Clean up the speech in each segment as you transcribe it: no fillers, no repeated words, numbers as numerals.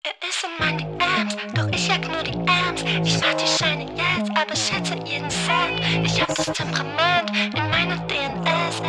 Er ist in meinen DMs, doch ich jag nur die Amps. Ich mach die Scheine jetzt, aber schätze jeden Cent. Ich hab das Temperament in meiner DNS.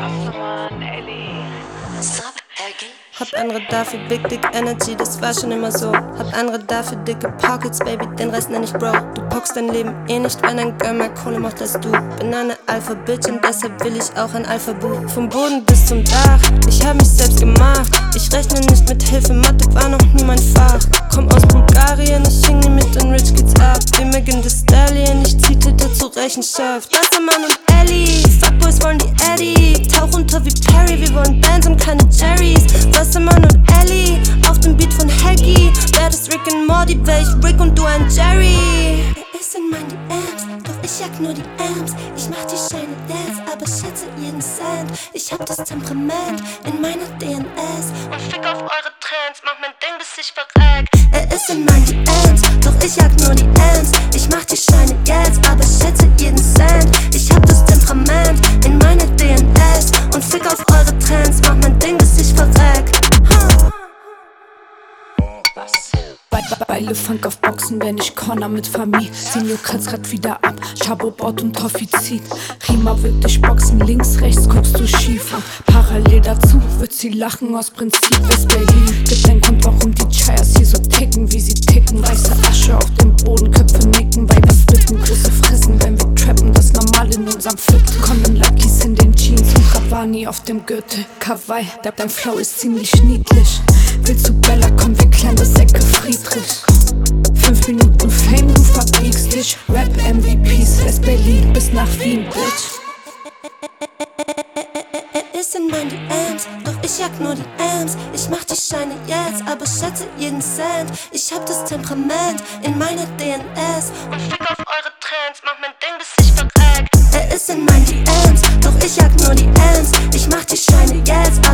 Hab andere dafür Big Dick Energy, das war schon immer so. Hab andere dafür dicke Pockets, Baby, den Rest nenn ich Bro. Du pockst dein Leben eh nicht, wenn ein Girl mehr Kohle macht als du. Bin eine Alpha-Bitch und deshalb will ich auch ein Alpha-Buch. Vom Boden bis zum Dach, ich hab mich selbst gemacht. Ich rechne nicht mit Hilfe, Mathe war noch nie mein Fach. Komm aus Bulgarien, ich hing nie mit den Rich Kids ab. Wie Megan Thee Stallion, ich zieh Twitter zur Rechenschaft. Wassermann und Ellie, Fuckboys wollen die Eddie. Tauch unter wie Perry, wir wollen Bands und keine Jerrys. Wassermann und Ellie, auf dem Beat von Haggy. Wär das Rick and Morty, wär ich Rick und du ein Jerry. Er ist in meinen DMs, doch ich jag nur die Amps. Ich mach die Scheine jetzt, aber schätze jeden Cent. Ich hab das Temperament in meiner DNS. Und fick auf eure Trends, mach mein Ding, bis ich verreck. Er ist in meinen DMs, doch ich jag nur die Amps. Ich mach die Scheine jetzt, aber schätze jeden Cent. Ich hab das Temperament in meiner DNS. Und fick auf eure Trends, mach mein Ding, bis ich verreck. Bei Le Funk auf Boxen, wenn ich Corner mit Familie. Senior kratzt grad wieder ab, Chabo baut und Toffee zieht. Rima wird dich boxen, links, rechts guckst du schief an. Parallel dazu wird sie lachen, aus Prinzip ist Berlin. Gibt ein Grund, warum die Chayas hier so ticken, wie sie ticken. Weiße Asche auf dem Boden, Köpfe nicken, weil wir flippen. Grüße fressen, wenn wir trappen, das Normal in unserem Viertel. Kommen Luckies in den Jeans und Ravani auf dem Gürtel. Kawaii, dein Flow ist ziemlich niedlich. Willst du Bella, komm, wir klären das Ecke Friedrich. 5 Minuten Fame, du verbiegst dich. Rap-MVPs, West Berlin bis nach Wien, Bitch. Er ist in meinen DMs, doch ich jag nur die Amps. Ich mach die Scheine jetzt, aber schätze jeden Cent. Ich hab das Temperament in meiner DNS. Und fick auf eure Trends, mach mein Ding, bis ich verreck. Er ist in meinen DMs, doch ich jag nur die Amps. Ich mach die Scheine jetzt,